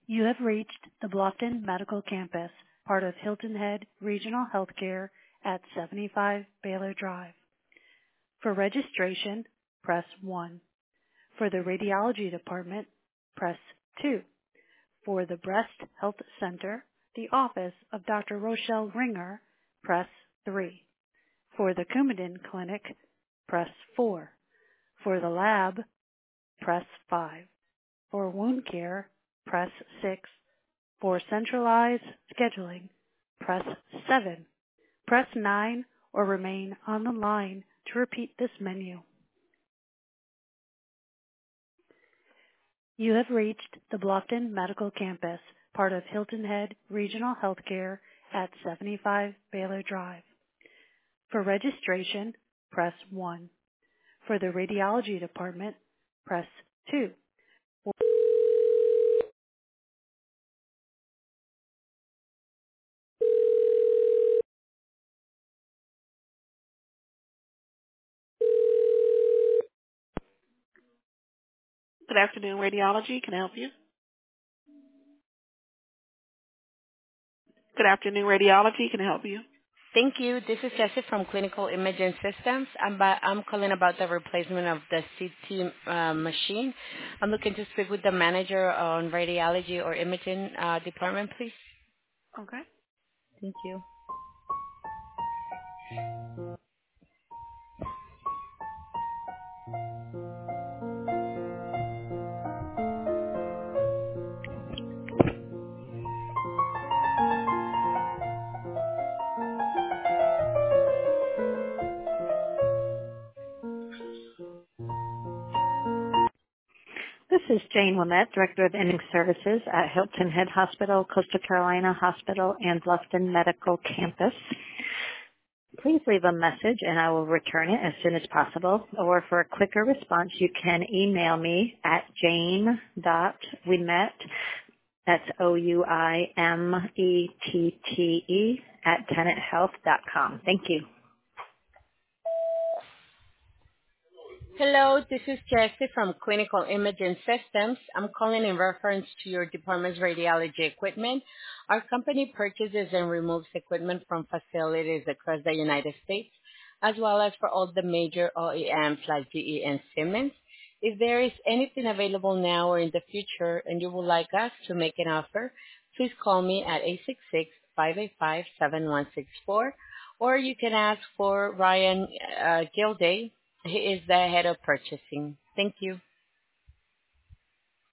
You have reached the Bluffton Medical Campus, part of Hilton Head Regional Healthcare at 75 Baylor Drive. For registration, press 1. For the radiology department, press 2. For the Breast Health Center, the office of Dr. Rochelle Ringer, press 3. For the Coumadin Clinic, press 4. For the lab, press 5. For wound care, press 6. For centralized scheduling, press 7. Press 9 or remain on the line to repeat this menu. You have reached the Bluffton Medical Campus, part of Hilton Head Regional Healthcare at 75 Baylor Drive. For registration, press 1. For the radiology department, press 2. Good afternoon, radiology. Can I help you? Good afternoon, radiology. Can I help you? Thank you. This is Jessie from Clinical Imaging Systems. I'm calling about the replacement of the CT machine. I'm looking to speak with the manager on radiology or imaging department, please. Okay. Thank you. This is Jane Wimette, Director of Imaging Services at Hilton Head Hospital, Coastal Carolina Hospital, and Bluffton Medical Campus. Please leave a message and I will return it as soon as possible. Or for a quicker response, you can email me at jane.wimette, that's OUIMETTE, at tenethealth.com. Thank you. Hello, this is Jessie from Clinical Imaging Systems. I'm calling in reference to your department's radiology equipment. Our company purchases and removes equipment from facilities across the United States, as well as for all the major OEMs like GE and Siemens. If there is anything available now or in the future and you would like us to make an offer, please call me at 866-585-7164, or you can ask for Ryan Gilday. He is the head of purchasing. Thank you.